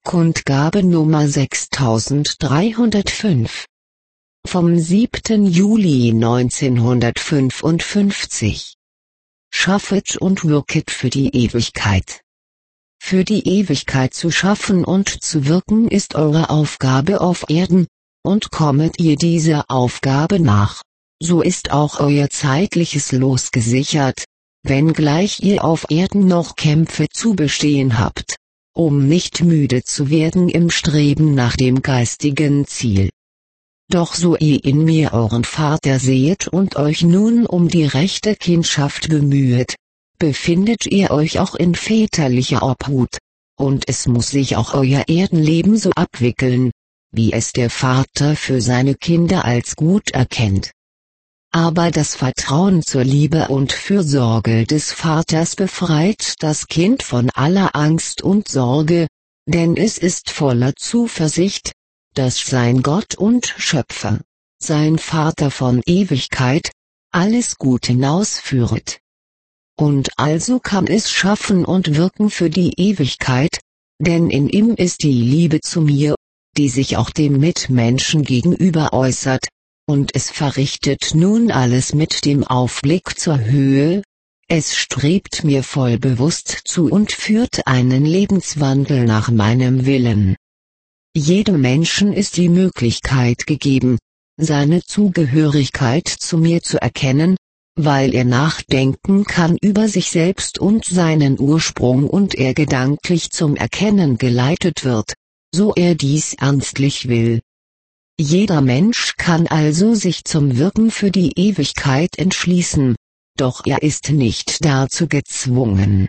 Kundgabe Nummer 6305 vom 7. Juli 1955. Schaffet und wirket für die Ewigkeit. Für die Ewigkeit zu schaffen und zu wirken ist eure Aufgabe auf Erden, und kommet ihr dieser Aufgabe nach, so ist auch euer zeitliches Los gesichert, wenngleich ihr auf Erden noch Kämpfe zu bestehen habt, um nicht müde zu werden im Streben nach dem geistigen Ziel. Doch so ihr in mir euren Vater sehet und euch nun um die rechte Kindschaft bemühet, befindet ihr euch auch in väterlicher Obhut, und es muss sich auch euer Erdenleben so abwickeln, wie es der Vater für seine Kinder als gut erkennt. Aber das Vertrauen zur Liebe und Fürsorge des Vaters befreit das Kind von aller Angst und Sorge, denn es ist voller Zuversicht, dass sein Gott und Schöpfer, sein Vater von Ewigkeit, alles gut hinausführet. Und also kann es schaffen und wirken für die Ewigkeit, denn in ihm ist die Liebe zu mir, die sich auch dem Mitmenschen gegenüber äußert, und es verrichtet nun alles mit dem Aufblick zur Höhe, es strebt mir voll bewusst zu und führt einen Lebenswandel nach meinem Willen. Jedem Menschen ist die Möglichkeit gegeben, seine Zugehörigkeit zu mir zu erkennen, weil er nachdenken kann über sich selbst und seinen Ursprung und er gedanklich zum Erkennen geleitet wird, so er dies ernstlich will. Jeder Mensch kann also sich zum Wirken für die Ewigkeit entschließen, doch er ist nicht dazu gezwungen.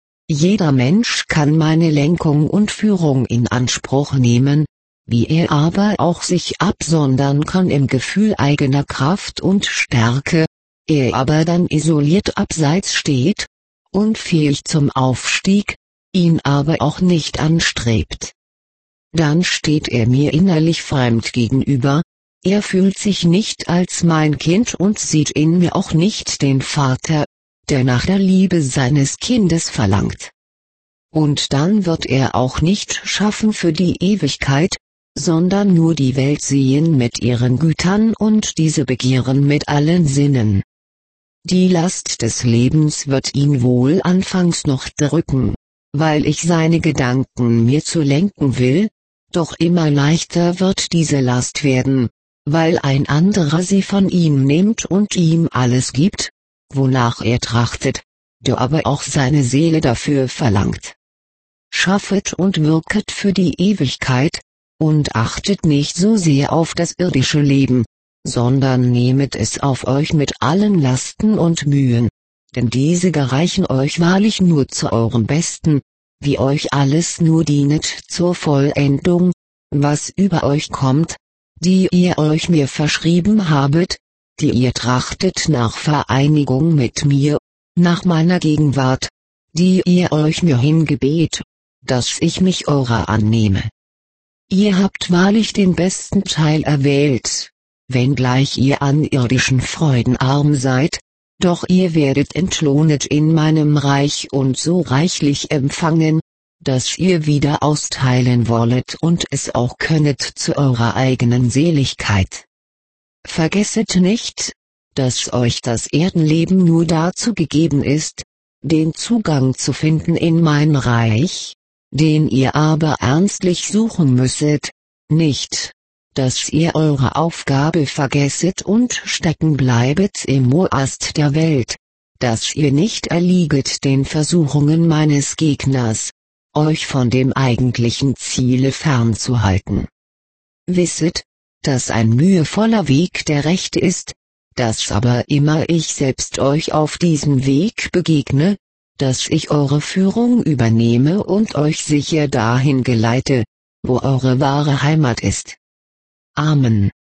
Jeder Mensch kann meine Lenkung und Führung in Anspruch nehmen, wie er aber auch sich absondern kann im Gefühl eigener Kraft und Stärke, er aber dann isoliert abseits steht, unfähig zum Aufstieg, ihn aber auch nicht anstrebt. Dann steht er mir innerlich fremd gegenüber, er fühlt sich nicht als mein Kind und sieht in mir auch nicht den Vater, der nach der Liebe seines Kindes verlangt. Und dann wird er auch nicht schaffen für die Ewigkeit, sondern nur die Welt sehen mit ihren Gütern und diese begehren mit allen Sinnen. Die Last des Lebens wird ihn wohl anfangs noch drücken, weil ich seine Gedanken mir zu lenken will, doch immer leichter wird diese Last werden, weil ein anderer sie von ihm nimmt und ihm alles gibt, wonach er trachtet, der aber auch seine Seele dafür verlangt. Schaffet und wirket für die Ewigkeit, und achtet nicht so sehr auf das irdische Leben, sondern nehmet es auf euch mit allen Lasten und Mühen, denn diese gereichen euch wahrlich nur zu eurem Besten, wie euch alles nur dienet zur Vollendung, was über euch kommt, die ihr euch mir verschrieben habet, die ihr trachtet nach Vereinigung mit mir, nach meiner Gegenwart, die ihr euch mir hingebet, dass ich mich eurer annehme. Ihr habt wahrlich den besten Teil erwählt, wenngleich ihr an irdischen Freuden arm seid, doch ihr werdet entlohnet in meinem Reich und so reichlich empfangen, dass ihr wieder austeilen wollet und es auch könnet zu eurer eigenen Seligkeit. Vergesset nicht, dass euch das Erdenleben nur dazu gegeben ist, den Zugang zu finden in mein Reich, den ihr aber ernstlich suchen müsset, nicht, dass ihr eure Aufgabe vergesset und stecken bleibet im Morast der Welt, dass ihr nicht erlieget den Versuchungen meines Gegners, euch von dem eigentlichen Ziele fernzuhalten. Wisset, dass ein mühevoller Weg der rechte ist, dass aber immer ich selbst euch auf diesem Weg begegne, dass ich eure Führung übernehme und euch sicher dahin geleite, wo eure wahre Heimat ist. Amen.